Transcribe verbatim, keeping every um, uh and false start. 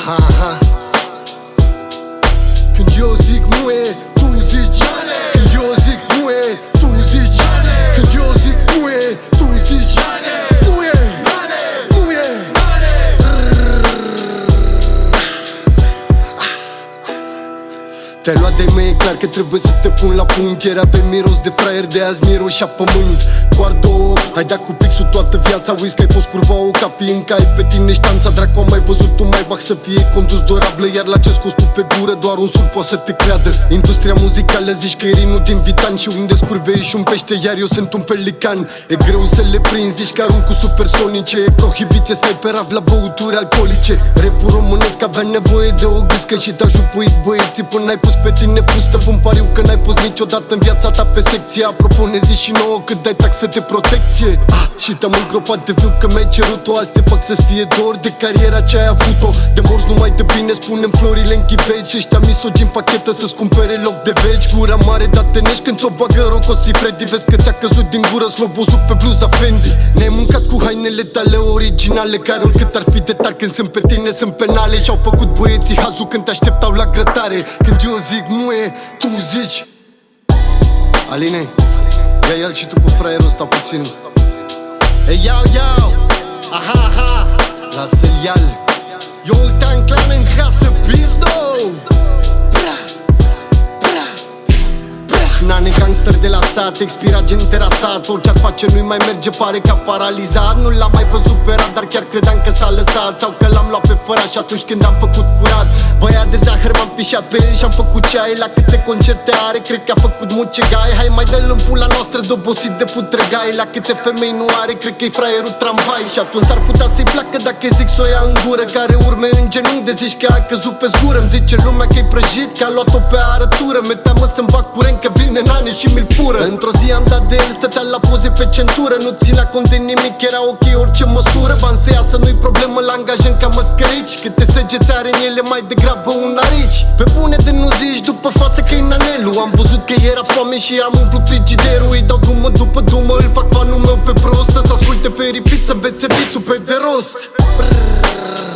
Aha, aha. Când eu zic muie, tu zici Când eu zic muie, tu zici Când eu zic muie, tu zici muie, muie. Te-ai luat de mei, e clar că trebuie să te pun la punct. Ieri aveai miros de fraier, de azi miroșea pământ. Doar două, ai dat cu pixul toată viața. Uiți că ai fost curva o capi în cai. Pe tine ștanța, dracu, am mai văzut un mai bag să fie condus dorablă. Iar la ce scos tu pe gură, doar un sur poate să te creadă. Industria muzicală zici că e rinul din Vitan. Și unde scurve ești un pește, iar eu sunt un pelican. E greu să le prinzi, zici că arunc cu supersonice. E prohibiție, stai pe raf la băuturi alcoolice. Repul românesc avea nevoie de o gâscă și te-a jupuit băieții până ai pus pe tine fustă. Vă pariu că n-ai fost niciodată în viața ta pe secție. Apropo, ne zici și nouă cât dai taxe de protecție. ah, Și te-am îngropat de viu că mi-ai cerut-o. Azi te fac să-ți fie dor de cariera ce ai avut-o. De morți numai de bine, spunem florile în chiveci. Ăștia misogini fachetă să-ți cumpere loc de veci. Gura mare, dar te nești când ți-o bagă rocoții Freddy. Vezi că ți-a căzut din gură slobozul pe bluza Fendi. Ne-ai mâncat cu hainele tale originale, care oricât ar fi de tari când sunt pe tine sunt penale. Și-au făcut băieții hazul când te așteptau la grătare. Când eu zic muie, tu zici Aline, ia el și tu pe fraierul ăsta puțin. Ei, iau, iau, aha, aha, lasă-l ial. Ioltean Clan în casă, pizdo. Nane gangster de la sat, expirat gen terasat. Orice-ar face nu-i mai merge, pare ca paralizat. Nu l-am mai văzut pe radar, chiar credeam că s-a lăsat. Sau că l-am luat pe făraș atunci când am făcut curat. Băiat de zahăr m-am pișat pe el și-am făcut ceai. La câte concerte are, cred că a făcut mucegai. Hai mai dă-l în pula noastră, dobosit de putregai. La câte femei nu are, cred că-i fraierul tramvai. Și atunci s-ar putea să-i placă dacă zic s-o ia în gură. Care urme în genunchi de zici că ai căzut pe zgură. Îmi zice lumea că-i prăjit, că a luat-o pe arătură. Mi-e teamă să-mi fac curent că vine nane și mi-l fură. Într-o zi am dat de el, stătea la poze pe centură. Nu ținea cont de nimic, era ok orice măsură. Bani să iasă, nu-i problemă, l-angajăm ca măscărici. Câte săgeți are în ele, mai degrabă un arici. Pe bune de nu zici după față că-i nanelul. Am văzut că era foame și am umplut frigiderul. Îi dau dumă după dumă, îl fac fanul meu pe prostă. Să asculte pe repeat, să învețe disul pe de rost. Brrr.